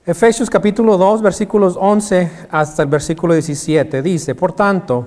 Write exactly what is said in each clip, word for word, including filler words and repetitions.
Efesios capítulo dos, versículos once hasta el versículo diecisiete, dice: Por tanto,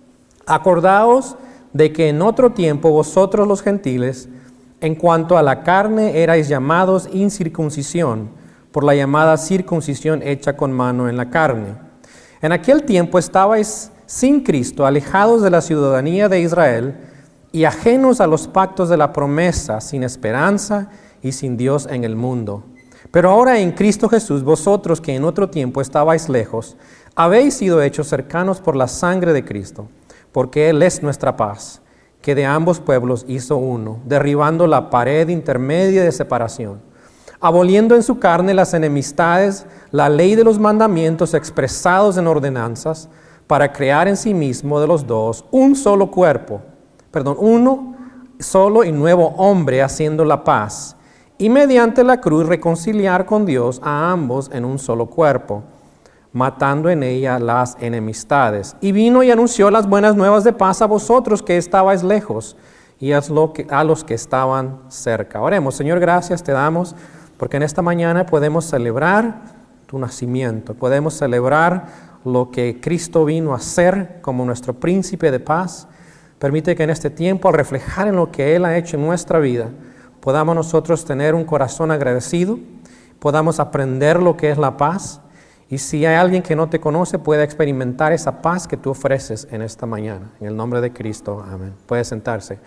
acordaos de que en otro tiempo vosotros los gentiles, en cuanto a la carne, erais llamados incircuncisión, por la llamada circuncisión hecha con mano en la carne. En aquel tiempo estabais sin Cristo, alejados de la ciudadanía de Israel y ajenos a los pactos de la promesa, sin esperanza y sin Dios en el mundo. Pero ahora en Cristo Jesús, vosotros que en otro tiempo estabais lejos, habéis sido hechos cercanos por la sangre de Cristo, porque Él es nuestra paz, que de ambos pueblos hizo uno, derribando la pared intermedia de separación, aboliendo en su carne las enemistades, la ley de los mandamientos expresados en ordenanzas, para crear en sí mismo de los dos un solo cuerpo, perdón, uno solo y nuevo hombre, haciendo la paz, y mediante la cruz reconciliar con Dios a ambos en un solo cuerpo, matando en ella las enemistades. Y vino y anunció las buenas nuevas de paz a vosotros que estabais lejos, y a los que estaban cerca. Oremos. Señor, gracias te damos, porque en esta mañana podemos celebrar tu nacimiento, podemos celebrar lo que Cristo vino a hacer como nuestro príncipe de paz. Permite que en este tiempo, al reflejar en lo que Él ha hecho en nuestra vida, podamos nosotros tener un corazón agradecido, podamos aprender lo que es la paz, y si hay alguien que no te conoce, pueda experimentar esa paz que tú ofreces en esta mañana. En el nombre de Cristo, amén. Puede sentarse.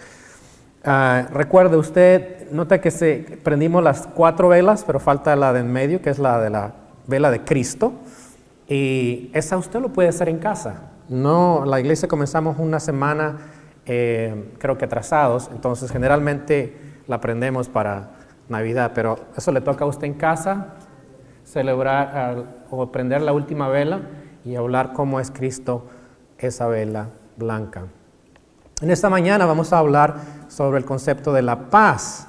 Uh, recuerde usted, nota que se, prendimos las cuatro velas, pero falta la de en medio, que es la de la vela de Cristo, y esa usted lo puede hacer en casa. No, la iglesia comenzamos una semana, eh, creo que atrasados, entonces generalmente la prendemos para Navidad, pero eso le toca a usted en casa, celebrar uh, o prender la última vela y hablar cómo es Cristo esa vela blanca. En esta mañana vamos a hablar sobre el concepto de la paz.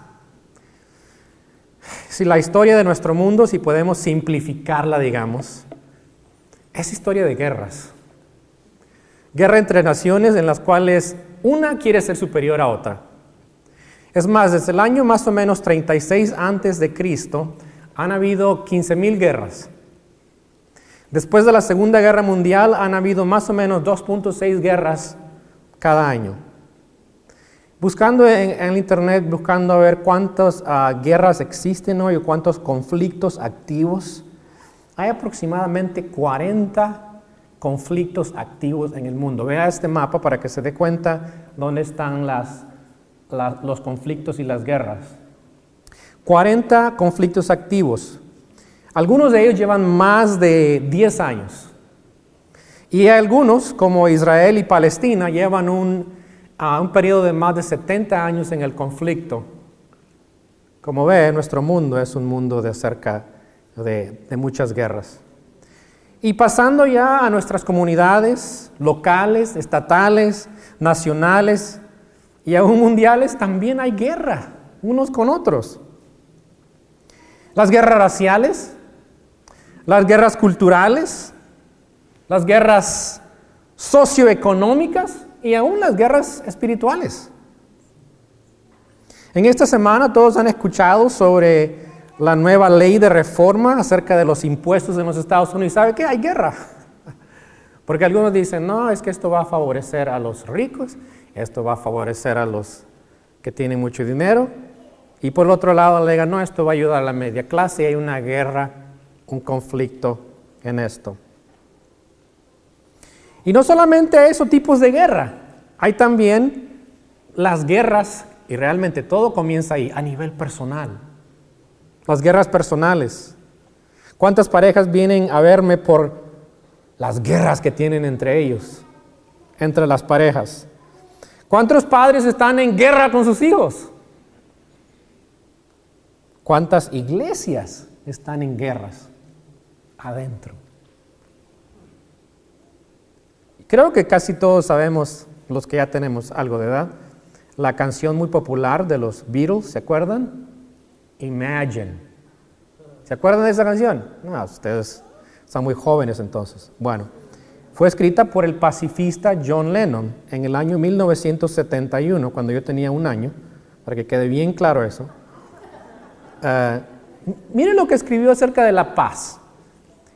Si la historia de nuestro mundo, si podemos simplificarla, digamos, es historia de guerras. Guerra entre naciones en las cuales una quiere ser superior a otra. Es más, desde el año más o menos treinta y seis antes de Cristo, han habido quince mil guerras. Después de la Segunda Guerra Mundial, han habido más o menos dos punto seis guerras cada año. Buscando en, en el internet, buscando a ver cuántas uh, guerras existen hoy o cuántos conflictos activos, hay aproximadamente cuarenta conflictos activos en el mundo. Vea este mapa para que se dé cuenta dónde están las La, los conflictos y las guerras. cuarenta conflictos activos. Algunos de ellos llevan más de diez años. Y algunos, como Israel y Palestina, llevan un, uh, un periodo de más de setenta años en el conflicto. Como ve, nuestro mundo es un mundo de cerca de, de muchas guerras. Y pasando ya a nuestras comunidades locales, estatales, nacionales, y aún mundiales, también hay guerra, unos con otros. Las guerras raciales, las guerras culturales, las guerras socioeconómicas y aún las guerras espirituales. En esta semana todos han escuchado sobre la nueva ley de reforma acerca de los impuestos en los Estados Unidos. ¿Sabe qué? Hay guerra. Porque algunos dicen, no, es que esto va a favorecer a los ricos. Esto va a favorecer a los que tienen mucho dinero. Y por el otro lado alegan, no, esto va a ayudar a la media clase. Y hay una guerra, un conflicto en esto. Y no solamente esos tipos de guerra. Hay también las guerras, y realmente todo comienza ahí, a nivel personal. Las guerras personales. ¿Cuántas parejas vienen a verme por las guerras que tienen entre ellos? Entre las parejas. ¿Cuántos padres están en guerra con sus hijos? ¿Cuántas iglesias están en guerras adentro? Creo que casi todos sabemos, los que ya tenemos algo de edad, la canción muy popular de los Beatles, ¿se acuerdan? Imagine. ¿Se acuerdan de esa canción? No, ustedes son muy jóvenes entonces. Bueno. Fue escrita por el pacifista John Lennon en el año mil novecientos setenta y uno, cuando yo tenía un año, para que quede bien claro eso. Uh, miren lo que escribió acerca de la paz.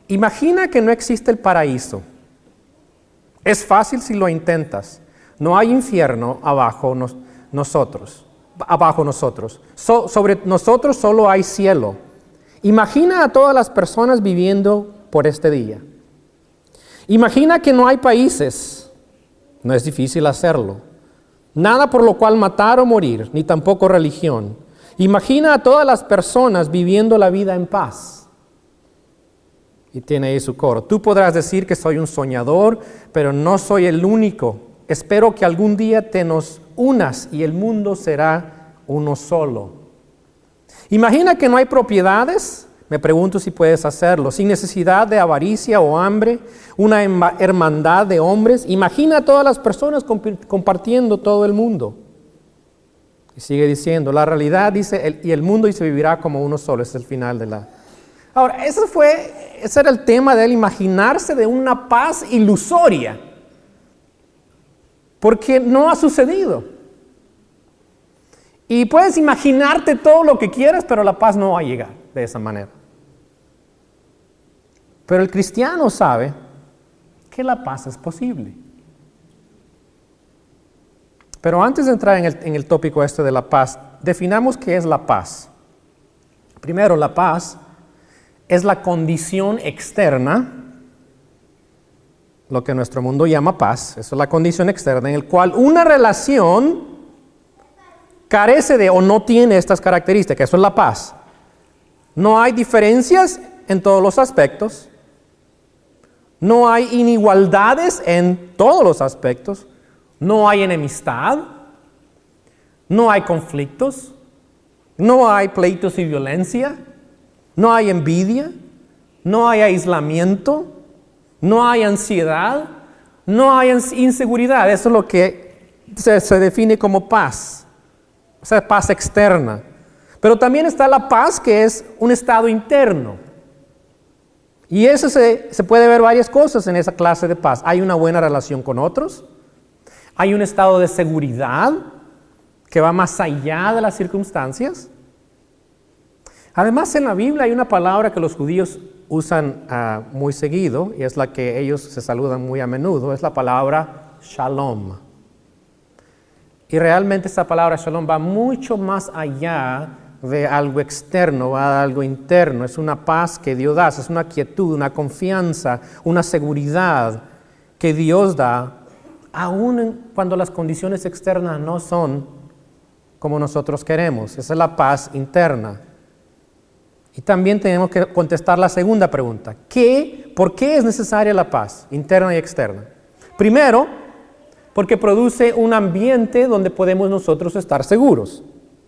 Imagina que no existe el paraíso. Es fácil si lo intentas. No hay infierno abajo nos, nosotros, abajo nosotros. So, sobre nosotros solo hay cielo. Imagina a todas las personas viviendo por este día. Imagina que no hay países. No es difícil hacerlo. Nada por lo cual matar o morir, ni tampoco religión. Imagina a todas las personas viviendo la vida en paz. Y tiene ahí su coro. Tú podrás decir que soy un soñador, pero no soy el único. Espero que algún día te nos unas y el mundo será uno solo. Imagina que no hay propiedades. Me pregunto si puedes hacerlo. Sin necesidad de avaricia o hambre. Una hermandad de hombres. Imagina a todas las personas comp- compartiendo todo el mundo. Y sigue diciendo, la realidad dice, el, y el mundo dice vivirá como uno solo. Ese es el final de la... Ahora, ese fue, ese era el tema de él, imaginarse de una paz ilusoria. Porque no ha sucedido. Y puedes imaginarte todo lo que quieras, pero la paz no va a llegar de esa manera. Pero el cristiano sabe que la paz es posible. Pero antes de entrar en el, en el tópico este de la paz, definamos qué es la paz. Primero, la paz es la condición externa, lo que nuestro mundo llama paz. Eso es la condición externa en la cual una relación carece de o no tiene estas características. Eso es la paz. No hay diferencias en todos los aspectos. No hay inigualdades en todos los aspectos. No hay enemistad. No hay conflictos. No hay pleitos y violencia. No hay envidia. No hay aislamiento. No hay ansiedad. No hay inseguridad. Eso es lo que se, se define como paz. O sea, paz externa. Pero también está la paz que es un estado interno. Y eso se, se puede ver varias cosas en esa clase de paz. Hay una buena relación con otros. Hay un estado de seguridad que va más allá de las circunstancias. Además, en la Biblia hay una palabra que los judíos usan uh, muy seguido, y es la que ellos se saludan muy a menudo, es la palabra shalom. Y realmente esta palabra shalom va mucho más allá de algo externo, va de algo interno. Es una paz que Dios da, es una quietud, una confianza, una seguridad que Dios da, aun cuando las condiciones externas no son como nosotros queremos. Esa es la paz interna. Y también tenemos que contestar la segunda pregunta. ¿Qué, ¿Por qué es necesaria la paz interna y externa? Primero, porque produce un ambiente donde podemos nosotros estar seguros.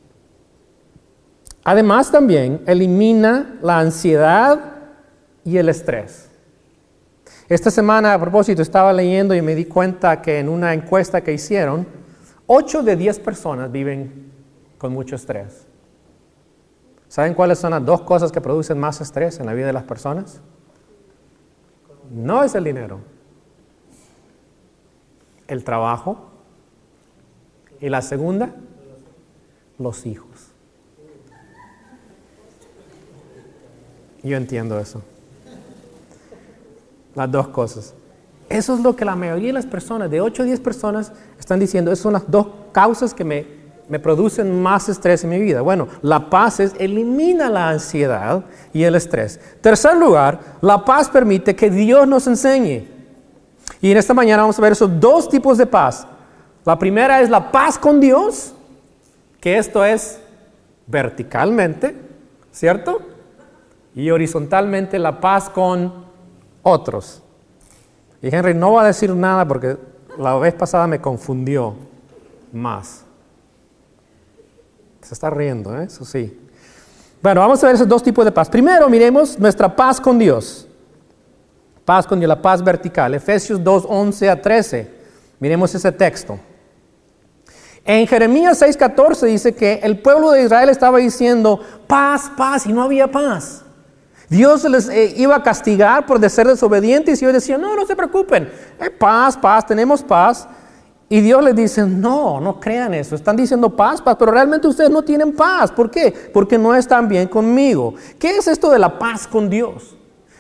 Además, también elimina la ansiedad y el estrés. Esta semana, a propósito, estaba leyendo y me di cuenta que en una encuesta que hicieron, ocho de diez personas viven con mucho estrés. ¿Saben cuáles son las dos cosas que producen más estrés en la vida de las personas? No es el dinero, el trabajo, y la segunda, los hijos. Yo entiendo eso. Las dos cosas. Eso es lo que la mayoría de las personas, de ocho a diez personas, están diciendo. Esas son las dos causas que me, me producen más estrés en mi vida. Bueno, la paz es, elimina la ansiedad y el estrés. Tercer lugar, la paz permite que Dios nos enseñe. Y en esta mañana vamos a ver esos dos tipos de paz. La primera es la paz con Dios, que esto es verticalmente, ¿cierto? Y horizontalmente la paz con otros. Y Henry no va a decir nada porque la vez pasada me confundió más. Se está riendo, ¿eh? Eso sí. Bueno, vamos a ver esos dos tipos de paz. Primero, miremos nuestra paz con Dios. Paz con Dios, la paz vertical. Efesios dos, once a trece. Miremos ese texto. En Jeremías seis, catorce dice que el pueblo de Israel estaba diciendo paz, paz, y no había paz. Dios les eh, iba a castigar por ser desobedientes y ellos decían, no, no se preocupen, eh, paz, paz, tenemos paz. Y Dios les dice, no, no crean eso, están diciendo paz, paz, pero realmente ustedes no tienen paz. ¿Por qué? Porque no están bien conmigo. ¿Qué es esto de la paz con Dios?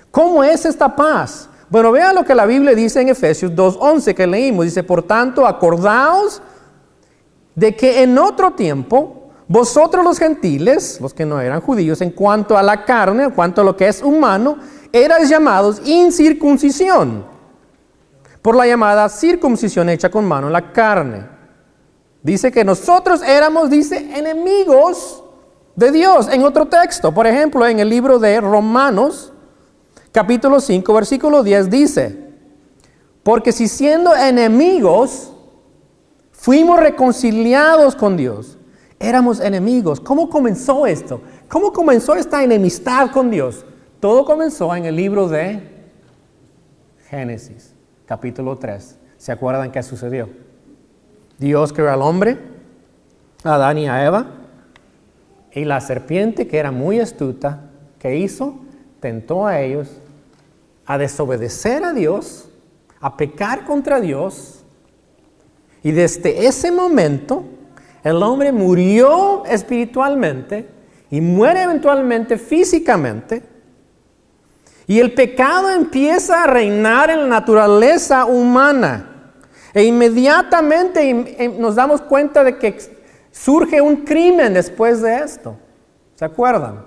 ¿Cómo es esta paz? Bueno, vean lo que la Biblia dice en Efesios dos once que leímos. Dice, por tanto, acordaos de que en otro tiempo, vosotros los gentiles, los que no eran judíos, en cuanto a la carne, en cuanto a lo que es humano, erais llamados incircuncisión, por la llamada circuncisión hecha con mano en la carne. Dice que nosotros éramos, dice, enemigos de Dios. En otro texto, por ejemplo, en el libro de Romanos, capítulo cinco, versículo diez, dice, porque si siendo enemigos, fuimos reconciliados con Dios. Éramos enemigos. ¿Cómo comenzó esto? ¿Cómo comenzó esta enemistad con Dios? Todo comenzó en el libro de Génesis, capítulo tres. ¿Se acuerdan qué sucedió? Dios creó al hombre, a Adán y a Eva, y la serpiente, que era muy astuta, ¿qué hizo? Tentó a ellos a desobedecer a Dios, a pecar contra Dios, y desde ese momento el hombre murió espiritualmente y muere eventualmente físicamente, y el pecado empieza a reinar en la naturaleza humana. E inmediatamente nos damos cuenta de que surge un crimen después de esto. ¿Se acuerdan?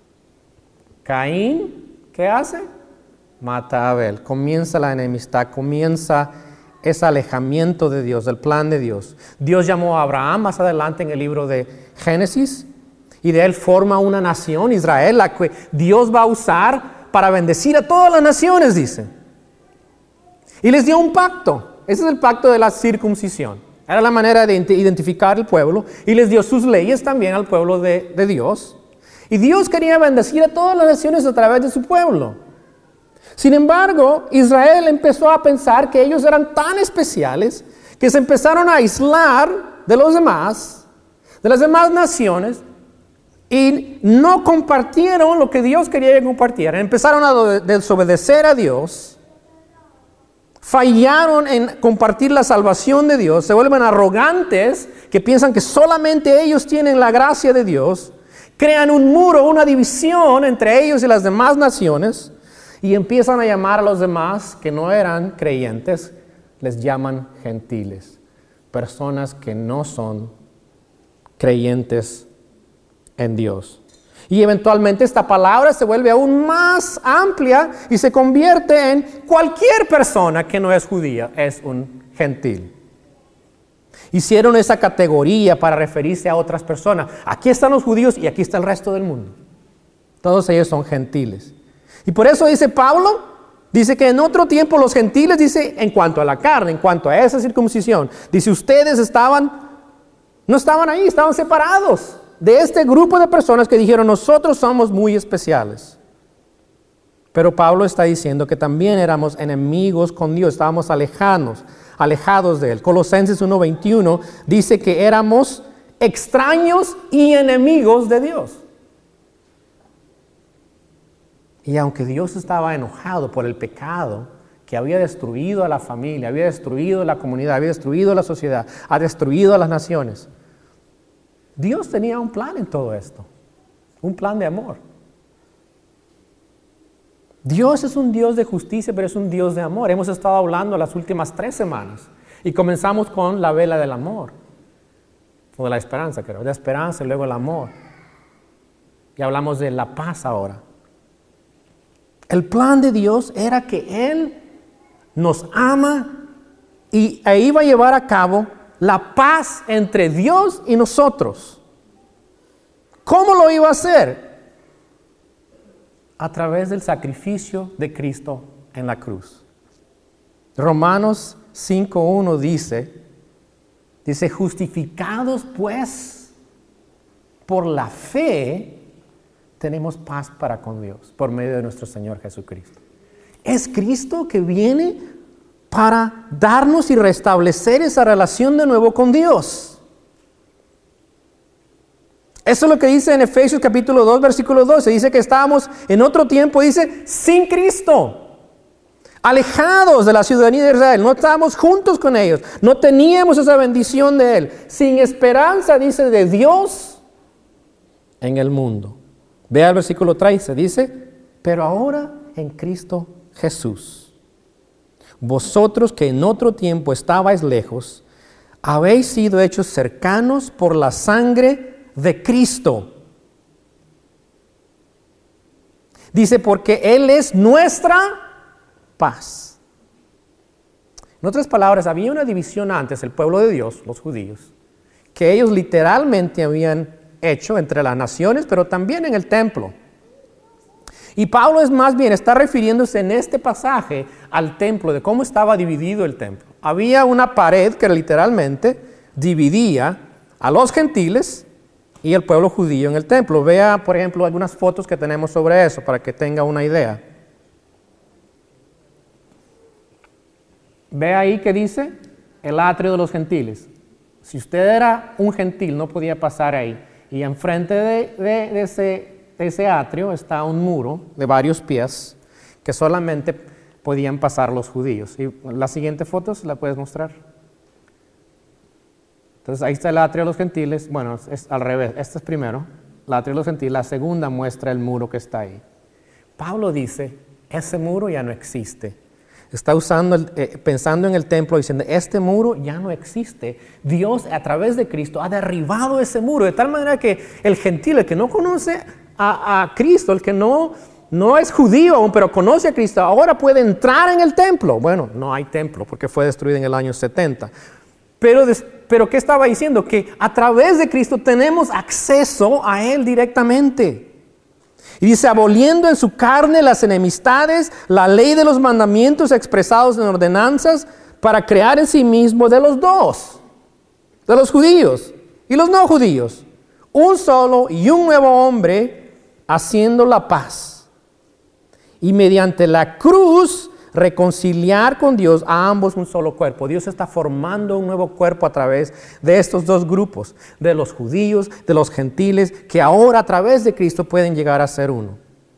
Caín, ¿qué hace? Mata a Abel. Comienza la enemistad, comienza ese alejamiento de Dios, del plan de Dios. Dios llamó a Abraham más adelante en el libro de Génesis, y de él forma una nación, Israel, la que Dios va a usar para bendecir a todas las naciones, dice. Y les dio un pacto. Ese es el pacto de la circuncisión. Era la manera de identificar el pueblo, y les dio sus leyes también al pueblo de, de Dios. Y Dios quería bendecir a todas las naciones a través de su pueblo. Sin embargo, Israel empezó a pensar que ellos eran tan especiales que se empezaron a aislar de los demás, de las demás naciones, y no compartieron lo que Dios quería que compartieran. Empezaron a desobedecer a Dios. Fallaron en compartir la salvación de Dios, se vuelven arrogantes, que piensan que solamente ellos tienen la gracia de Dios, crean un muro, una división entre ellos y las demás naciones, y empiezan a llamar a los demás que no eran creyentes, les llaman gentiles, personas que no son creyentes en Dios. Y eventualmente esta palabra se vuelve aún más amplia y se convierte en cualquier persona que no es judía, es un gentil. Hicieron esa categoría para referirse a otras personas. Aquí están los judíos y aquí está el resto del mundo. Todos ellos son gentiles. Y por eso dice Pablo, dice que en otro tiempo los gentiles, dice, en cuanto a la carne, en cuanto a esa circuncisión, dice, ustedes estaban, no estaban ahí, estaban separados de este grupo de personas que dijeron, nosotros somos muy especiales. Pero Pablo está diciendo que también éramos enemigos con Dios, estábamos alejados, alejados de Él. Colosenses uno veintiuno dice que éramos extraños y enemigos de Dios. Y aunque Dios estaba enojado por el pecado que había destruido a la familia, había destruido la comunidad, había destruido la sociedad, ha destruido a las naciones, Dios tenía un plan en todo esto, un plan de amor. Dios es un Dios de justicia, pero es un Dios de amor. Hemos estado hablando las últimas tres semanas y comenzamos con la vela del amor, o de la esperanza, creo, la esperanza y luego el amor. Y hablamos de la paz ahora. El plan de Dios era que Él nos ama y ahí iba a llevar a cabo la paz entre Dios y nosotros. ¿Cómo lo iba a hacer? A través del sacrificio de Cristo en la cruz. Romanos cinco uno dice, dice, justificados pues por la fe, tenemos paz para con Dios por medio de nuestro Señor Jesucristo. Es Cristo que viene para darnos y restablecer esa relación de nuevo con Dios. Eso es lo que dice en Efesios capítulo dos, versículo doce. Dice que estábamos en otro tiempo, dice, sin Cristo, alejados de la ciudadanía de Israel. No estábamos juntos con ellos, no teníamos esa bendición de Él. Sin esperanza, dice, de Dios en el mundo. Vea el versículo trece, dice, pero ahora en Cristo Jesús. Vosotros que en otro tiempo estabais lejos, habéis sido hechos cercanos por la sangre de Cristo. Dice, porque Él es nuestra paz. En otras palabras, había una división antes, el pueblo de Dios, los judíos, que ellos literalmente habían hecho entre las naciones, pero también en el templo. Y Pablo es más bien, está refiriéndose en este pasaje al templo, de cómo estaba dividido el templo. Había una pared que literalmente dividía a los gentiles y el pueblo judío en el templo. Vea, por ejemplo, algunas fotos que tenemos sobre eso para que tenga una idea. Ve ahí que dice el atrio de los gentiles. Si usted era un gentil, no podía pasar ahí. Y enfrente de, de, de, ese, de ese atrio está un muro de varios pies que solamente podían pasar los judíos. Y la siguiente foto, ¿la puedes mostrar? Entonces ahí está el atrio de los gentiles. Bueno, es al revés. Este es primero, el atrio de los gentiles. La segunda muestra el muro que está ahí. Pablo dice, ese muro ya no existe. Está usando, el, eh, pensando en el templo, diciendo, este muro ya no existe. Dios, a través de Cristo, ha derribado ese muro, de tal manera que el gentil, el que no conoce a, a Cristo, el que no, no es judío aún, pero conoce a Cristo, ahora puede entrar en el templo. Bueno, no hay templo, porque fue destruido en el año setenta. Pero, pero ¿qué estaba diciendo? Que a través de Cristo tenemos acceso a Él directamente. Y dice, aboliendo en su carne las enemistades, la ley de los mandamientos expresados en ordenanzas, para crear en sí mismo de los dos, de los judíos y los no judíos, un solo y un nuevo hombre, haciendo la paz. Y mediante la cruz, reconciliar con Dios a ambos un solo cuerpo. Dios está formando un nuevo cuerpo a través de estos dos grupos, de los judíos, de los gentiles, que ahora a través de Cristo pueden llegar a ser uno.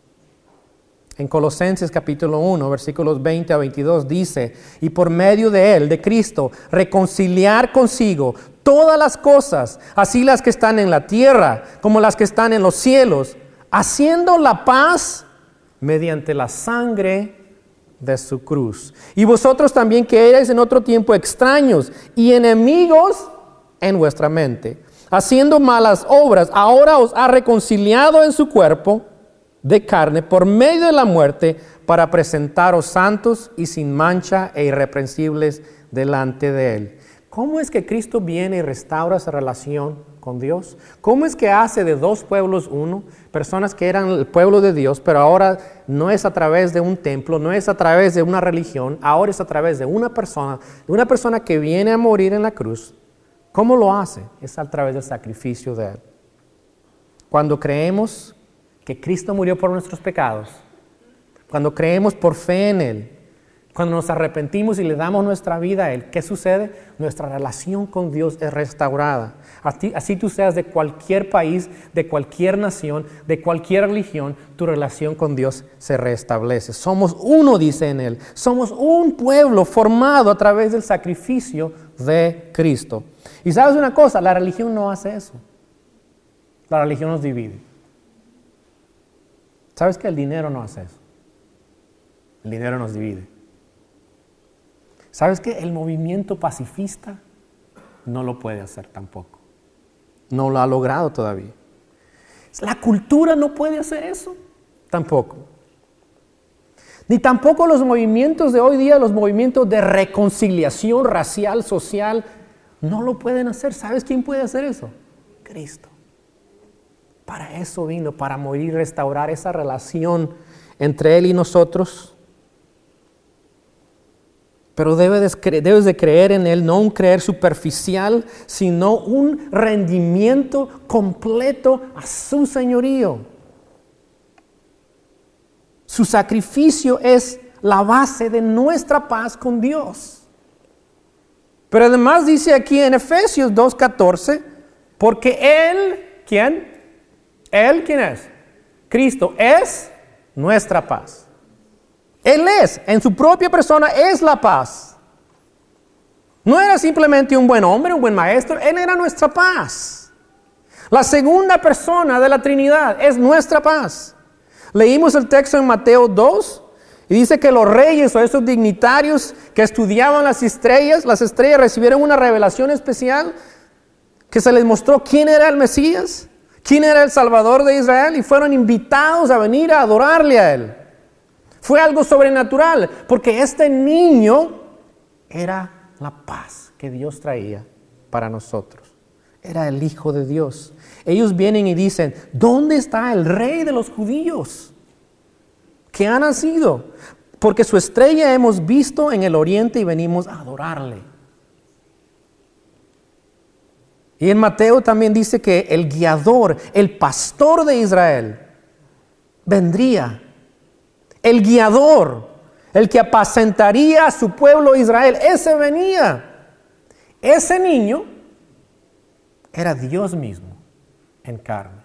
En Colosenses capítulo uno, versículos veinte a veintidós dice, y por medio de Él, de Cristo, reconciliar consigo todas las cosas, así las que están en la tierra como las que están en los cielos, haciendo la paz mediante la sangre de su cruz. Y vosotros también, que erais en otro tiempo extraños y enemigos en vuestra mente, haciendo malas obras, ahora os ha reconciliado en su cuerpo de carne por medio de la muerte, para presentaros santos y sin mancha e irreprensibles delante de Él. ¿Cómo es que Cristo viene y restaura esa relación con Dios? ¿Cómo es que hace de dos pueblos uno? Personas que eran el pueblo de Dios, pero ahora no es a través de un templo, no es a través de una religión, ahora es a través de una persona, de una persona que viene a morir en la cruz. ¿Cómo lo hace? Es a través del sacrificio de Él. Cuando creemos que Cristo murió por nuestros pecados, cuando creemos por fe en Él, cuando nos arrepentimos y le damos nuestra vida a Él, ¿qué sucede? Nuestra relación con Dios es restaurada. Así, así tú seas de cualquier país, de cualquier nación, de cualquier religión, tu relación con Dios se restablece. Somos uno, dice en Él. Somos un pueblo formado a través del sacrificio de Cristo. Y ¿sabes una cosa? La religión no hace eso. La religión nos divide. ¿Sabes que el dinero no hace eso? El dinero nos divide. ¿Sabes qué? El movimiento pacifista no lo puede hacer tampoco. No lo ha logrado todavía. La cultura no puede hacer eso tampoco. Ni tampoco los movimientos de hoy día, los movimientos de reconciliación racial, social, no lo pueden hacer. ¿Sabes quién puede hacer eso? Cristo. Para eso vino, para morir y restaurar esa relación entre Él y nosotros. Pero debes de, debes de creer en Él, no un creer superficial, sino un rendimiento completo a su señorío. Su sacrificio es la base de nuestra paz con Dios. Pero además dice aquí en Efesios dos catorce, porque Él, ¿quién? Él, ¿quién es? Cristo es nuestra paz. Él es, en su propia persona, es la paz. No era simplemente un buen hombre, un buen maestro, Él era nuestra paz. La segunda persona de la Trinidad es nuestra paz. Leímos el texto en Mateo dos, Y dice que los reyes o esos dignitarios que estudiaban las estrellas, las estrellas recibieron una revelación especial que se les mostró quién era el Mesías, quién era el Salvador de Israel, y fueron invitados a venir a adorarle a Él. Fue algo sobrenatural, porque este niño era la paz que Dios traía para nosotros. Era el Hijo de Dios. Ellos vienen y dicen, ¿dónde está el Rey de los judíos que ha nacido? Porque su estrella hemos visto en el oriente y venimos a adorarle. Y en Mateo también dice que el guiador, el pastor de Israel, vendría. El guiador, el que apacentaría a su pueblo Israel, ese venía. Ese niño era Dios mismo en carne.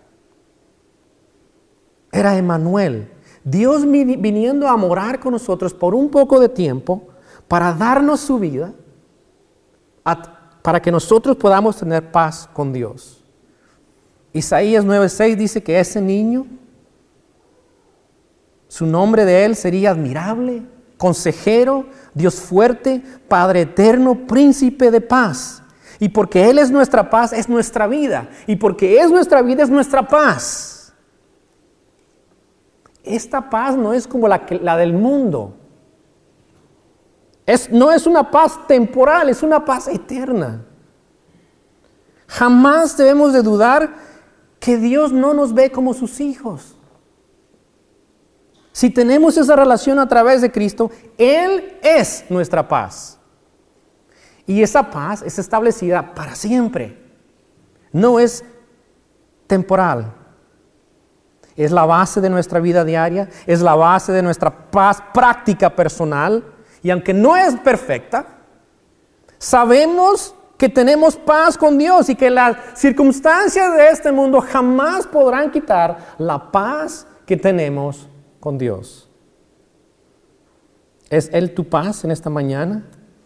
Era Emmanuel. Dios viniendo a morar con nosotros por un poco de tiempo para darnos su vida, para que nosotros podamos tener paz con Dios. Isaías nueve seis dice que ese niño, su nombre de él sería admirable, consejero, Dios fuerte, Padre eterno, príncipe de paz. Y porque Él es nuestra paz, es nuestra vida. Y porque es nuestra vida, es nuestra paz. Esta paz no es como la, que, la del mundo. Es, no es una paz temporal, es una paz eterna. Jamás debemos de dudar que Dios no nos ve como sus hijos. Si tenemos esa relación a través de Cristo, Él es nuestra paz. Y esa paz es establecida para siempre. No es temporal. Es la base de nuestra vida diaria, es la base de nuestra paz práctica personal. Y aunque no es perfecta, sabemos que tenemos paz con Dios y que las circunstancias de este mundo jamás podrán quitar la paz que tenemos con Dios. ¿Es Él tu paz en esta mañana?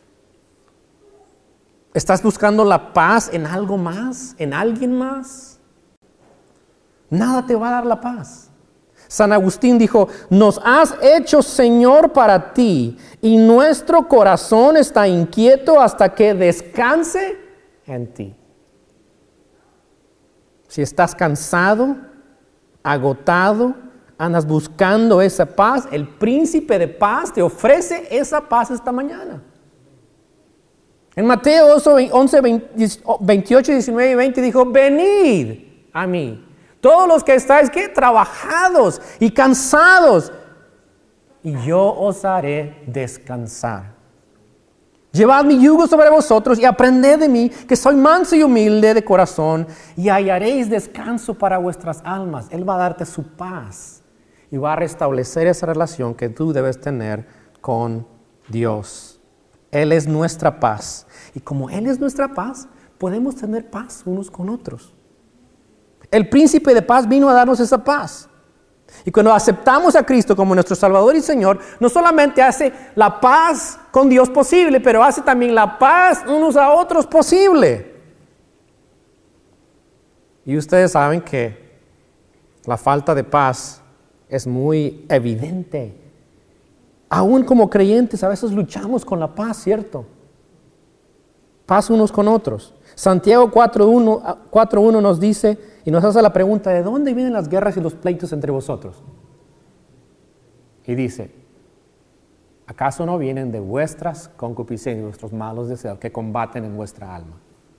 ¿Estás buscando la paz en algo más, en alguien más? Nada te va a dar la paz. San Agustín dijo, nos has hecho Señor para ti y nuestro corazón está inquieto hasta que descanse en ti. Si estás cansado, agotado, andas buscando esa paz, el príncipe de paz te ofrece esa paz esta mañana. En Mateo once, veintiocho, diecinueve y veinte dijo, venid a mí, todos los que estáis ¿qué? Trabajados y cansados, y yo os haré descansar. Llevad mi yugo sobre vosotros y aprended de mí, que soy manso y humilde de corazón, y hallaréis descanso para vuestras almas. Él va a darte su paz y va a restablecer esa relación que tú debes tener con Dios. Él es nuestra paz. Y como Él es nuestra paz, podemos tener paz unos con otros. El príncipe de paz vino a darnos esa paz. Y cuando aceptamos a Cristo como nuestro Salvador y Señor, no solamente hace la paz con Dios posible, pero hace también la paz unos a otros posible. Y ustedes saben que la falta de paz es muy evidente. Aún como creyentes a veces luchamos con la paz, ¿cierto? Paz unos con otros. Santiago cuatro uno nos dice y nos hace la pregunta, ¿de dónde vienen las guerras y los pleitos entre vosotros? Y dice, ¿acaso no vienen de vuestras concupiscencias y vuestros malos deseos que combaten en vuestra alma?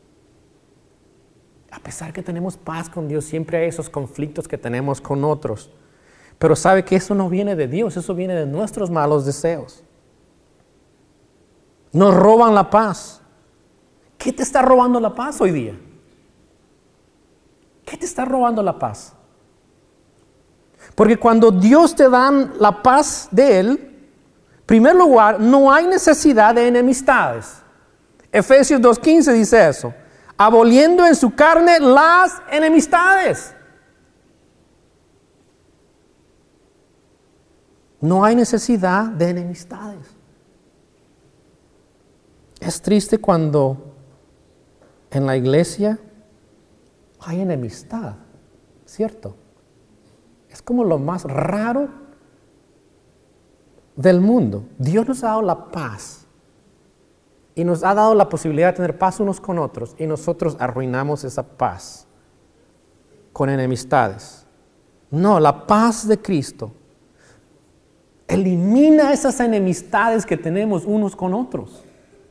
A pesar que tenemos paz con Dios, siempre hay esos conflictos que tenemos con otros. Pero sabe que eso no viene de Dios, eso viene de nuestros malos deseos. Nos roban la paz. ¿Qué te está robando la paz hoy día? ¿Qué te está robando la paz? Porque cuando Dios te da la paz de Él, en primer lugar, no hay necesidad de enemistades. Efesios dos quince dice eso. Aboliendo en su carne las enemistades. No hay necesidad de enemistades. Es triste cuando en la iglesia hay enemistad, ¿cierto? Es como lo más raro del mundo. Dios nos ha dado la paz y nos ha dado la posibilidad de tener paz unos con otros, y nosotros arruinamos esa paz con enemistades. No, la paz de Cristo elimina esas enemistades que tenemos unos con otros.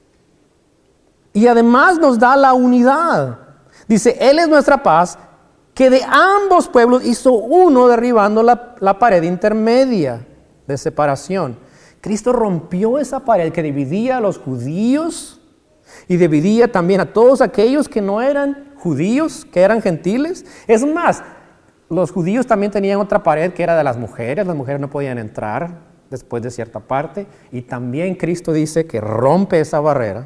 Y además nos da la unidad. Dice, Él es nuestra paz, que de ambos pueblos hizo uno, derribando la, la pared intermedia de separación. Cristo rompió esa pared que dividía a los judíos y dividía también a todos aquellos que no eran judíos, que eran gentiles. Es más, los judíos también tenían otra pared que era de las mujeres. Las mujeres no podían entrar después de cierta parte. Y también Cristo dice que rompe esa barrera.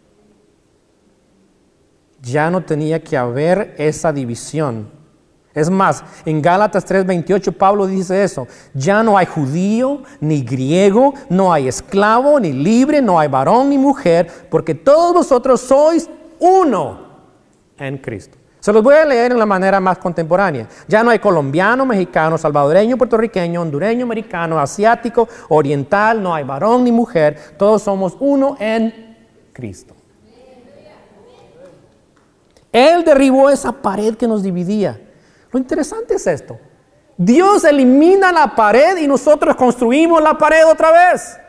Ya no tenía que haber esa división. Es más, en Gálatas tres veintiocho Pablo dice eso. Ya no hay judío ni griego, no hay esclavo ni libre, no hay varón ni mujer, porque todos vosotros sois uno en Cristo. Se los voy a leer en la manera más contemporánea. Ya no hay colombiano, mexicano, salvadoreño, puertorriqueño, hondureño, americano, asiático, oriental, no hay varón ni mujer. Todos somos uno en Cristo. Él derribó esa pared que nos dividía. Lo interesante es esto. Dios elimina la pared y nosotros construimos la pared otra vez.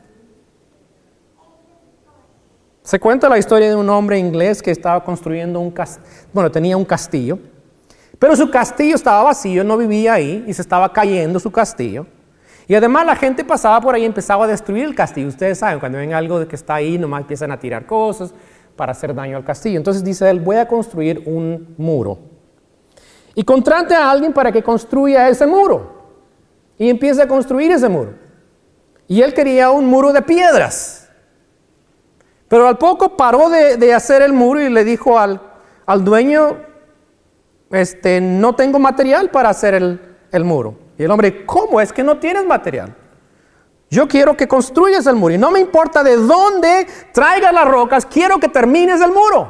Se cuenta la historia de un hombre inglés que estaba construyendo un castillo. Bueno, tenía un castillo, pero su castillo estaba vacío, no vivía ahí y se estaba cayendo su castillo. Y además la gente pasaba por ahí y empezaba a destruir el castillo. Ustedes saben, cuando ven algo de que está ahí, nomás empiezan a tirar cosas para hacer daño al castillo. Entonces dice él, voy a construir un muro. Y contrate a alguien para que construya ese muro. Y empieza a construir ese muro. Y él quería un muro de piedras. Pero al poco paró de, de hacer el muro y le dijo al, al dueño, este, no tengo material para hacer el, el muro. Y el hombre, ¿cómo es que no tienes material? Yo quiero que construyas el muro y no me importa de dónde traigas las rocas, quiero que termines el muro.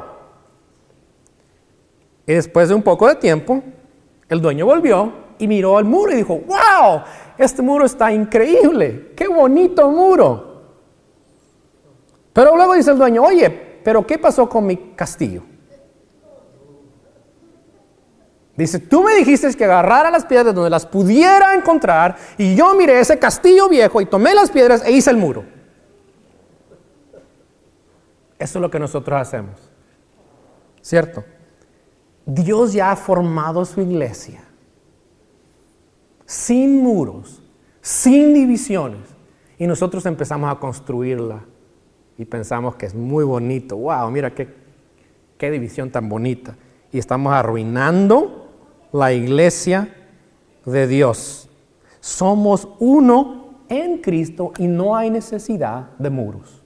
Y después de un poco de tiempo, el dueño volvió y miró el muro y dijo, ¡wow! Este muro está increíble, ¡qué bonito muro! Pero luego dice el dueño, oye, ¿pero qué pasó con mi castillo? Dice, tú me dijiste que agarrara las piedras donde las pudiera encontrar y yo miré ese castillo viejo y tomé las piedras e hice el muro. Eso es lo que nosotros hacemos, ¿cierto? Dios ya ha formado su iglesia sin muros, sin divisiones, y nosotros empezamos a construirla y pensamos que es muy bonito. Wow, mira qué, qué división tan bonita. Y estamos arruinando la iglesia de Dios. Somos uno en Cristo y no hay necesidad de muros.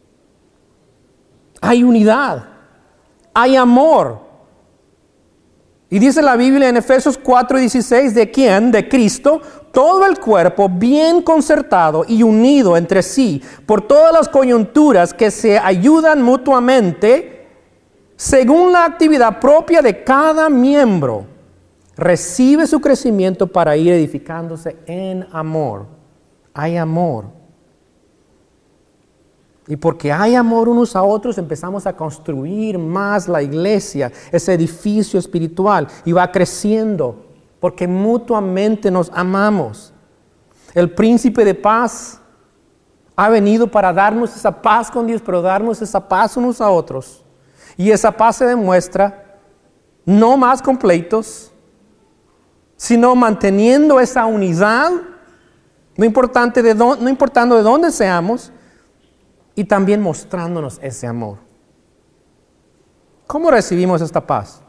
Hay unidad, hay amor. Y dice la Biblia en Efesios cuatro dieciséis, ¿de quién? De Cristo, todo el cuerpo bien concertado y unido entre sí por todas las coyunturas que se ayudan mutuamente según la actividad propia de cada miembro, recibe su crecimiento para ir edificándose en amor. Hay amor. Y porque hay amor unos a otros, empezamos a construir más la iglesia, ese edificio espiritual, y va creciendo, porque mutuamente nos amamos. El príncipe de paz ha venido para darnos esa paz con Dios, pero darnos esa paz unos a otros. Y esa paz se demuestra no más con pleitos, sino manteniendo esa unidad, no, importante de do, no importando de dónde seamos, y también mostrándonos ese amor. ¿Cómo recibimos esta paz?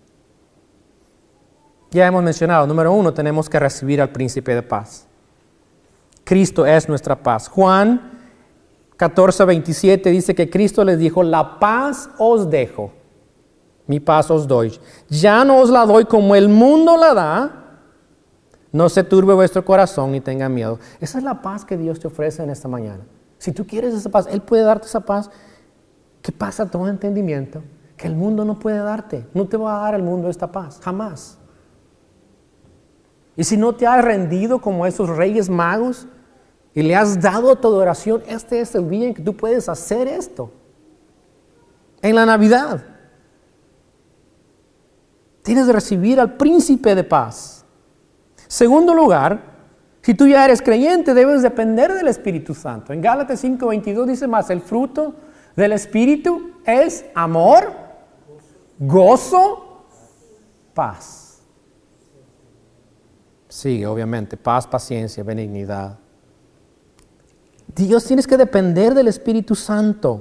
Ya hemos mencionado, número uno, tenemos que recibir al príncipe de paz. Cristo es nuestra paz. Juan catorce veintisiete dice que Cristo les dijo, la paz os dejo, mi paz os doy. Ya no os la doy como el mundo la da, no se turbe vuestro corazón ni tenga miedo. Esa es la paz que Dios te ofrece en esta mañana. Si tú quieres esa paz, Él puede darte esa paz que pasa todo entendimiento, que el mundo no puede darte. No te va a dar el mundo esta paz, jamás. Y si no te has rendido como esos reyes magos y le has dado tu adoración, este es el día en que tú puedes hacer esto. En la Navidad. Tienes de recibir al príncipe de paz. Segundo lugar, si tú ya eres creyente, debes depender del Espíritu Santo. En Gálatas cinco veintidós dice más, el fruto del Espíritu es amor, gozo, paz. Sí, obviamente, paz, paciencia, benignidad. Dios, tienes que depender del Espíritu Santo.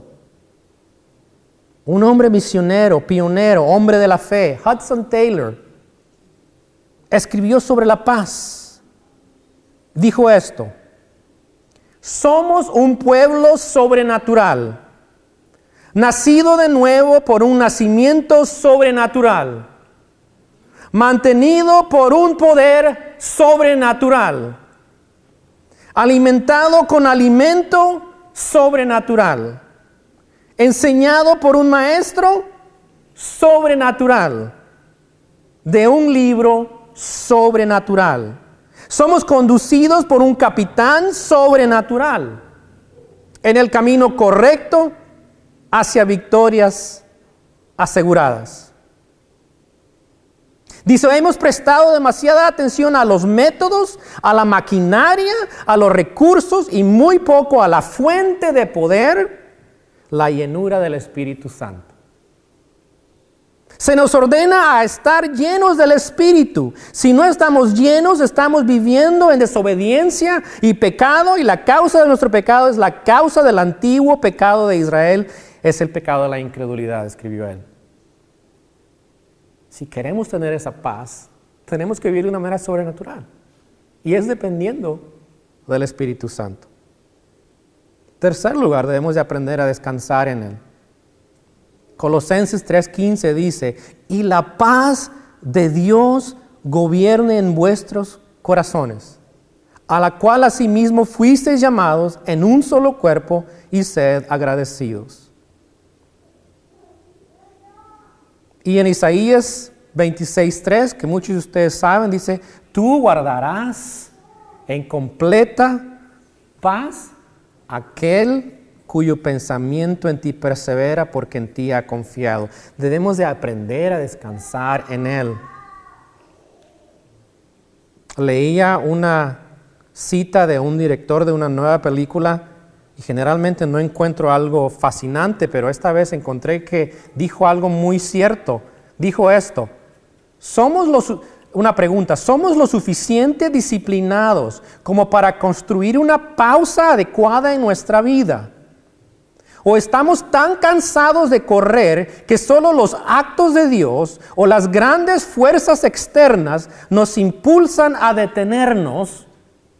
Un hombre misionero, pionero, hombre de la fe, Hudson Taylor, escribió sobre la paz. Dijo esto: somos un pueblo sobrenatural, nacido de nuevo por un nacimiento sobrenatural, mantenido por un poder sobrenatural, alimentado con alimento sobrenatural, enseñado por un maestro sobrenatural, de un libro sobrenatural. Somos conducidos por un capitán sobrenatural en el camino correcto hacia victorias aseguradas. Dice, hemos prestado demasiada atención a los métodos, a la maquinaria, a los recursos y muy poco a la fuente de poder, la llenura del Espíritu Santo. Se nos ordena a estar llenos del Espíritu. Si no estamos llenos, estamos viviendo en desobediencia y pecado, y la causa de nuestro pecado es la causa del antiguo pecado de Israel, es el pecado de la incredulidad, escribió él. Si queremos tener esa paz, tenemos que vivir de una manera sobrenatural. Y es dependiendo del Espíritu Santo. En tercer lugar, debemos de aprender a descansar en Él. Colosenses tres quince dice, y la paz de Dios gobierne en vuestros corazones, a la cual asimismo fuisteis llamados en un solo cuerpo, y sed agradecidos. Y en Isaías veintiséis tres, que muchos de ustedes saben, dice, tú guardarás en completa paz aquel cuyo pensamiento en ti persevera, porque en ti ha confiado. Debemos de aprender a descansar en Él. Leía una cita de un director de una nueva película y generalmente no encuentro algo fascinante, pero esta vez encontré que dijo algo muy cierto. Dijo esto: somos los, una pregunta, ¿somos lo suficiente disciplinados como para construir una pausa adecuada en nuestra vida? ¿O estamos tan cansados de correr que solo los actos de Dios o las grandes fuerzas externas nos impulsan a detenernos,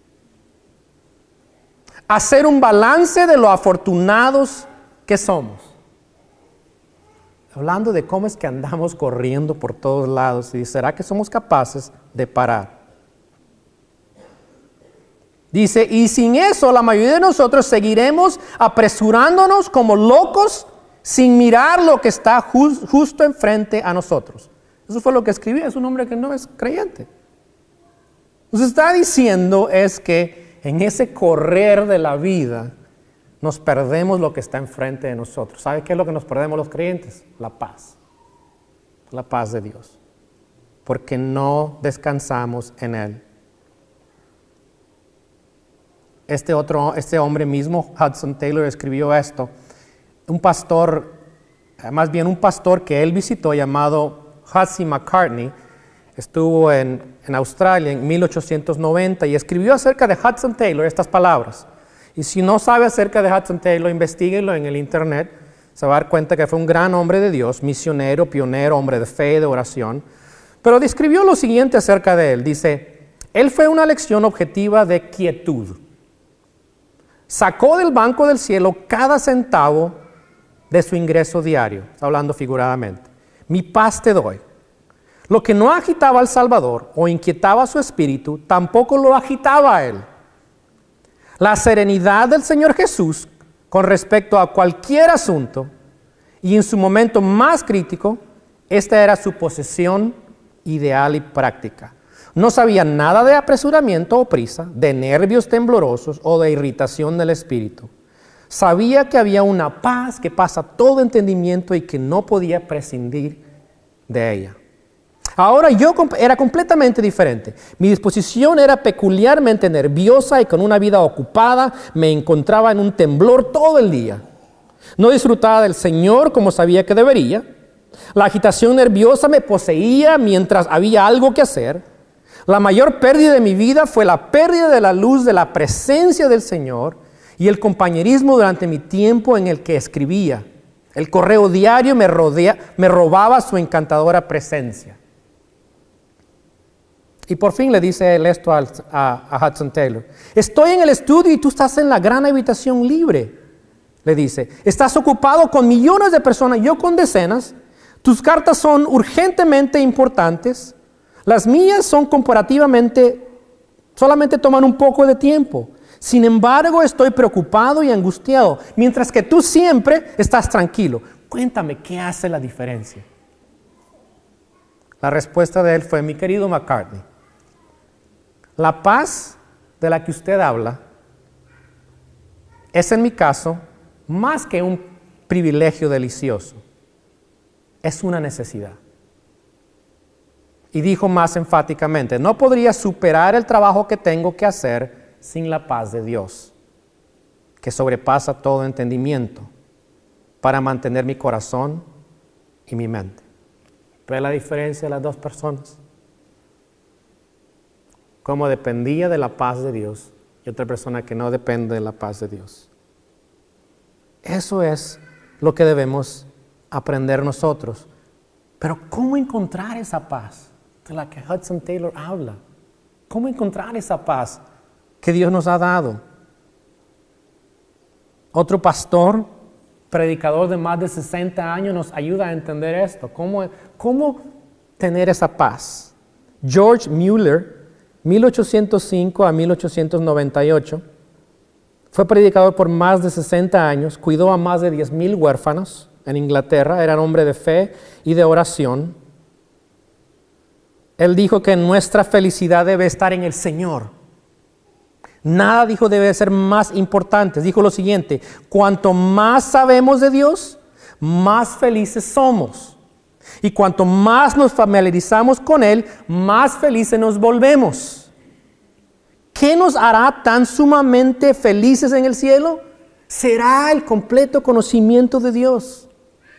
a hacer un balance de lo afortunados que somos? Hablando de cómo es que andamos corriendo por todos lados, y ¿será que somos capaces de parar? Dice, y sin eso la mayoría de nosotros seguiremos apresurándonos como locos sin mirar lo que está just, justo enfrente a nosotros. Eso fue lo que escribió, es un hombre que no es creyente. Lo que está diciendo es que en ese correr de la vida nos perdemos lo que está enfrente de nosotros. ¿Sabe qué es lo que nos perdemos los creyentes? La paz. La paz de Dios. Porque no descansamos en Él. Este otro, este hombre mismo, Hudson Taylor, escribió esto. Un pastor, más bien un pastor que él visitó, llamado Hussey McCartney, estuvo en, en Australia en mil ochocientos noventa y escribió acerca de Hudson Taylor estas palabras. Y si no sabe acerca de Hudson Taylor, investíguelo en el internet. Se va a dar cuenta que fue un gran hombre de Dios, misionero, pionero, hombre de fe, de oración. Pero describió lo siguiente acerca de él. Dice, él fue una lección objetiva de quietud. Sacó del banco del cielo cada centavo de su ingreso diario. Está hablando figuradamente. Mi paz te doy. Lo que no agitaba al Salvador o inquietaba su espíritu, tampoco lo agitaba a él. La serenidad del Señor Jesús con respecto a cualquier asunto, y en su momento más crítico, esta era su posesión ideal y práctica. no sabía nada de apresuramiento o prisa, de nervios temblorosos o de irritación del espíritu. Sabía que había una paz que pasa todo entendimiento y que no podía prescindir de ella. Ahora yo era completamente diferente. Mi disposición era peculiarmente nerviosa y con una vida ocupada me encontraba en un temblor todo el día. No disfrutaba del Señor como sabía que debería. La agitación nerviosa me poseía mientras había algo que hacer. La mayor pérdida de mi vida fue la pérdida de la luz de la presencia del Señor y el compañerismo durante mi tiempo en el que escribía. El correo diario me, rodea, me robaba su encantadora presencia. Y por fin le dice él esto a, a, a Hudson Taylor. Estoy en el estudio y tú estás en la gran habitación libre. Le dice, estás ocupado con millones de personas, yo con decenas. Tus cartas son urgentemente importantes. Las mías son comparativamente, solamente toman un poco de tiempo. Sin embargo, estoy preocupado y angustiado, mientras que tú siempre estás tranquilo. Cuéntame, ¿qué hace la diferencia? La respuesta de él fue, mi querido McCartney, la paz de la que usted habla es en mi caso más que un privilegio delicioso, es una necesidad. Y dijo más enfáticamente, no podría superar el trabajo que tengo que hacer sin la paz de Dios, que sobrepasa todo entendimiento, para mantener mi corazón y mi mente. ¿Ve la diferencia de las dos personas? Cómo dependía de la paz de Dios y otra persona que no depende de la paz de Dios. Eso es lo que debemos aprender nosotros. Pero ¿cómo encontrar esa paz de la que Hudson Taylor habla? ¿Cómo encontrar esa paz que Dios nos ha dado? Otro pastor, predicador de más de sesenta años, nos ayuda a entender esto. ¿Cómo, cómo tener esa paz? George Mueller, mil ochocientos cinco a mil ochocientos noventa y ocho, fue predicador por más de sesenta años, cuidó a más de diez mil huérfanos en Inglaterra, era hombre de fe y de oración. Él dijo que nuestra felicidad debe estar en el Señor. Nada, dijo, debe ser más importante. Dijo lo siguiente, cuanto más sabemos de Dios, más felices somos. Y cuanto más nos familiarizamos con Él, más felices nos volvemos. ¿Qué nos hará tan sumamente felices en el cielo? Será el completo conocimiento de Dios.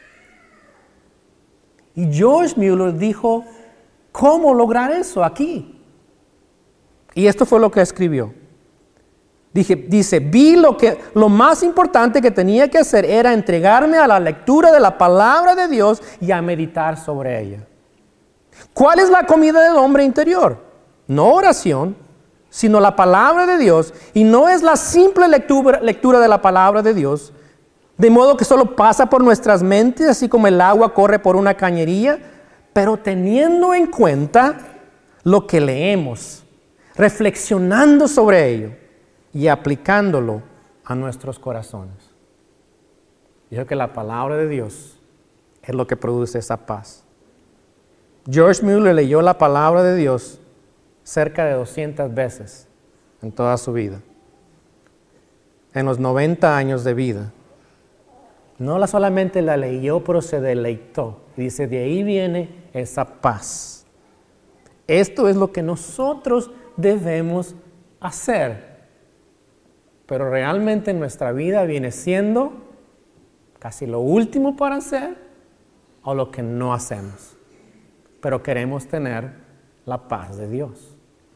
Y George Mueller dijo, ¿cómo lograr eso aquí? Y esto fue lo que escribió. Dije, dice, vi lo que lo más importante que tenía que hacer era entregarme a la lectura de la palabra de Dios y a meditar sobre ella. ¿Cuál es la comida del hombre interior? No oración, sino la palabra de Dios, y no es la simple lectura, lectura de la palabra de Dios, de modo que solo pasa por nuestras mentes, así como el agua corre por una cañería, pero teniendo en cuenta lo que leemos, reflexionando sobre ello y aplicándolo a nuestros corazones. Dijo que la palabra de Dios es lo que produce esa paz. George Mueller leyó la palabra de Dios cerca de doscientas veces en toda su vida. En los noventa años de vida, no la solamente la leyó, pero se deleitó. Dice, de ahí viene esa paz. Esto es lo que nosotros debemos hacer. Pero realmente en nuestra vida viene siendo casi lo último para hacer o lo que no hacemos. Pero queremos tener la paz de Dios.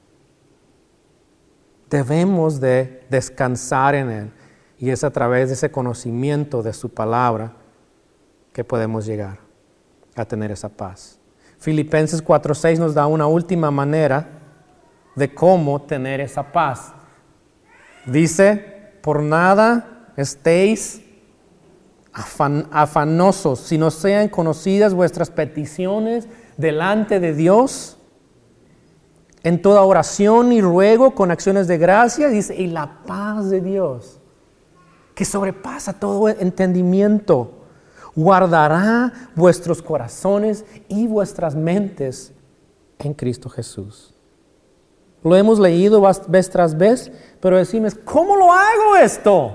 Debemos de descansar en Él, y es a través de ese conocimiento de su palabra que podemos llegar a tener esa paz. Filipenses cuatro seis nos da una última manera de cómo tener esa paz. Dice, por nada estéis afan, afanosos, si no sean conocidas vuestras peticiones delante de Dios, en toda oración y ruego con acciones de gracia, dice, y la paz de Dios, que sobrepasa todo entendimiento, guardará vuestros corazones y vuestras mentes en Cristo Jesús. lo hemos leído vez tras vez, pero decimos, ¿cómo lo hago esto?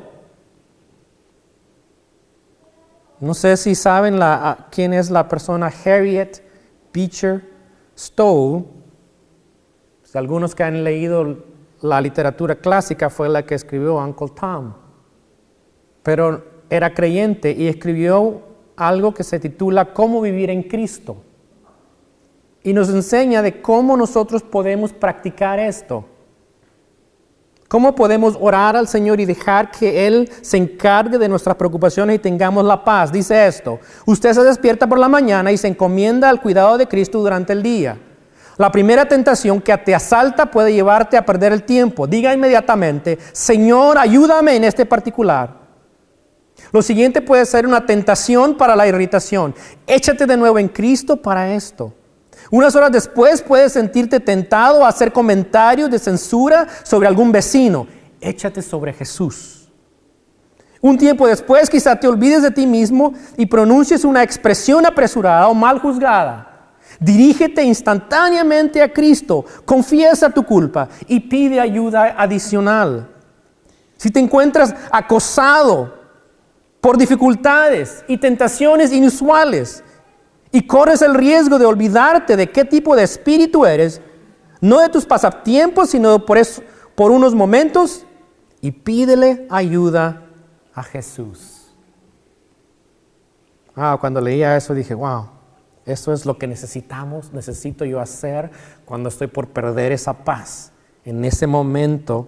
No sé si saben la, quién es la persona Harriet Beecher Stowe. Si algunos que han leído la literatura clásica, fue la que escribió Uncle Tom. Pero era creyente y escribió algo que se titula Cómo vivir en Cristo. Y nos enseña de cómo nosotros podemos practicar esto. Cómo podemos orar al Señor y dejar que Él se encargue de nuestras preocupaciones y tengamos la paz. Dice esto: usted se despierta por la mañana y se encomienda al cuidado de Cristo durante el día. La primera tentación que te asalta puede llevarte a perder el tiempo. Diga inmediatamente: Señor, ayúdame en este particular. Lo siguiente puede ser una tentación para la irritación. Échate de nuevo en Cristo para esto. Unas horas después puedes sentirte tentado a hacer comentarios de censura sobre algún vecino. Échate sobre Jesús. Un tiempo después quizá te olvides de ti mismo y pronuncies una expresión apresurada o mal juzgada. Dirígete instantáneamente a Cristo, confiesa tu culpa y pide ayuda adicional. Si te encuentras acosado por dificultades y tentaciones inusuales, y corres el riesgo de olvidarte de qué tipo de espíritu eres, no de tus pasatiempos, sino por, eso, por unos momentos, y pídele ayuda a Jesús. Ah, cuando leía eso dije, wow, eso es lo que necesitamos, necesito yo hacer cuando estoy por perder esa paz. En ese momento,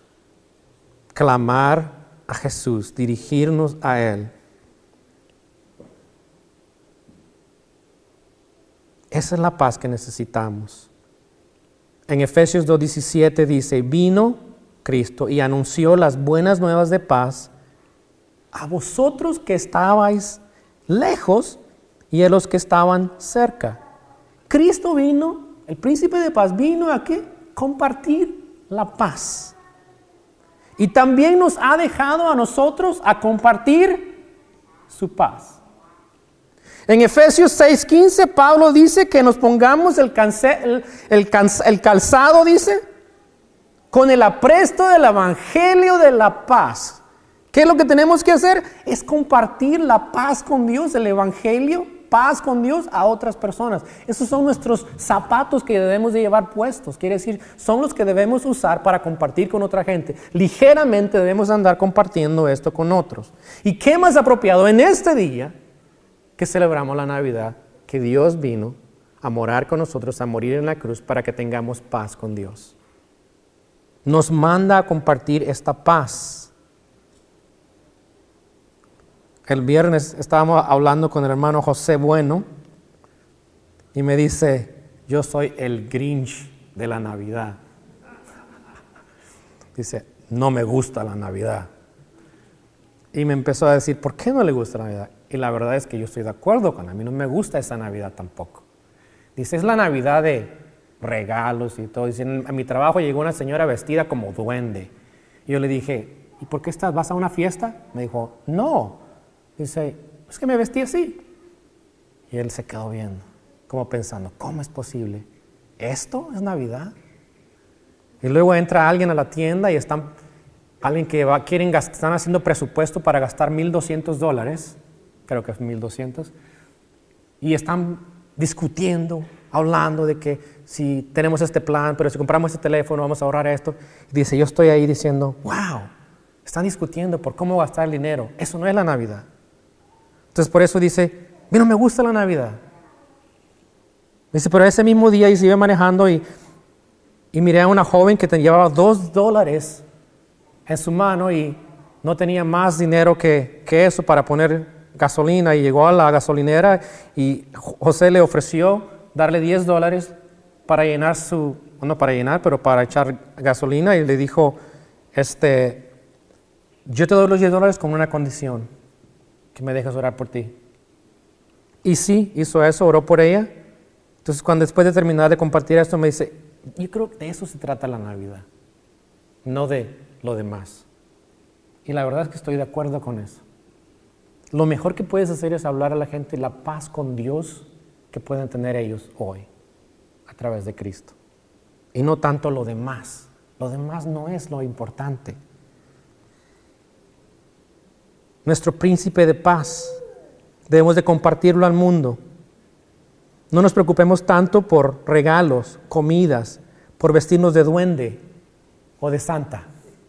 clamar a Jesús, dirigirnos a Él. Esa es la paz que necesitamos. En Efesios dos diecisiete dice, vino Cristo y anunció las buenas nuevas de paz a vosotros que estabais lejos y a los que estaban cerca. Cristo vino, el príncipe de paz vino a ¿qué? Compartir la paz. Y también nos ha dejado a nosotros a compartir su paz. En Efesios seis quince, Pablo dice que nos pongamos el, cance, el, el, el calzado, dice, con el apresto del evangelio de la paz. ¿Qué es lo que tenemos que hacer? Es compartir la paz con Dios, el evangelio, paz con Dios a otras personas. Esos son nuestros zapatos que debemos de llevar puestos. Quiere decir, son los que debemos usar para compartir con otra gente. Ligeramente debemos andar compartiendo esto con otros. ¿Y qué más apropiado en este día que celebramos la Navidad, que Dios vino a morar con nosotros, a morir en la cruz para que tengamos paz con Dios? Nos manda a compartir esta paz. El viernes estábamos hablando con el hermano José Bueno y me dice, yo soy el Grinch de la Navidad. Dice, no me gusta la Navidad. Y me empezó a decir, ¿por qué no le gusta la Navidad? Y la verdad es que yo estoy de acuerdo con él. A mí no me gusta esa Navidad tampoco. Dice, es la Navidad de regalos y todo. Dice, a mi trabajo llegó una señora vestida como duende. Y yo le dije, ¿y por qué estás? ¿Vas a una fiesta? Me dijo, no. Dice, es que me vestí así. Y él se quedó viendo, como pensando, ¿cómo es posible? ¿Esto es Navidad? Y luego entra alguien a la tienda y están, alguien que va, quieren gastar, están haciendo presupuesto para gastar mil doscientos dólares. Creo que es mil doscientos, y están discutiendo, hablando de que si tenemos este plan, pero si compramos este teléfono vamos a ahorrar esto. Y dice, yo estoy ahí diciendo, wow, están discutiendo por cómo gastar el dinero. Eso no es la Navidad. Entonces por eso dice, a mí no me gusta la Navidad. Dice, pero ese mismo día yo iba manejando y, y miré a una joven que te llevaba dos dólares en su mano y no tenía más dinero que, que eso para poner gasolina, y llegó a la gasolinera y José le ofreció darle diez dólares para llenar su, no para llenar, pero para echar gasolina, y le dijo, este, yo te doy los diez dólares con una condición, que me dejes orar por ti. Y sí, hizo eso, oró por ella. Entonces cuando después de terminar de compartir esto me dice, yo creo que de eso se trata la Navidad, no de lo demás. Y la verdad es que estoy de acuerdo con eso. Lo mejor que puedes hacer es hablar a la gente la paz con Dios que pueden tener ellos hoy a través de Cristo. y no tanto lo demás. Lo demás no es lo importante. Nuestro príncipe de paz, debemos de compartirlo al mundo. No nos preocupemos tanto por regalos, comidas, por vestirnos de duende o de santa.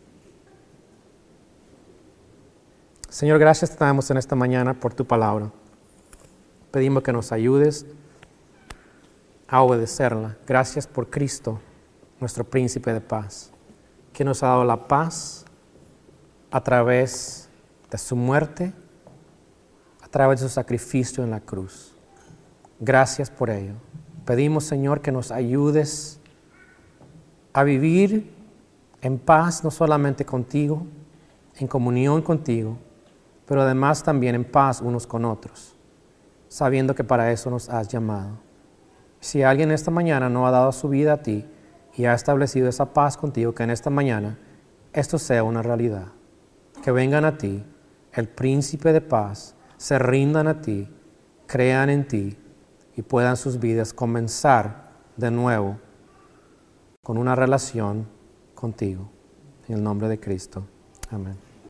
Señor, gracias te damos en esta mañana por tu palabra. Pedimos que nos ayudes a obedecerla. Gracias por Cristo, nuestro príncipe de paz, que nos ha dado la paz a través de su muerte, a través de su sacrificio en la cruz. Gracias por ello. Pedimos, Señor, que nos ayudes a vivir en paz, no solamente contigo, en comunión contigo, pero además también en paz unos con otros, sabiendo que para eso nos has llamado. Si alguien esta mañana no ha dado su vida a ti y ha establecido esa paz contigo, que en esta mañana esto sea una realidad. Que vengan a ti, el príncipe de paz, se rindan a ti, crean en ti y puedan sus vidas comenzar de nuevo con una relación contigo. En el nombre de Cristo. Amén.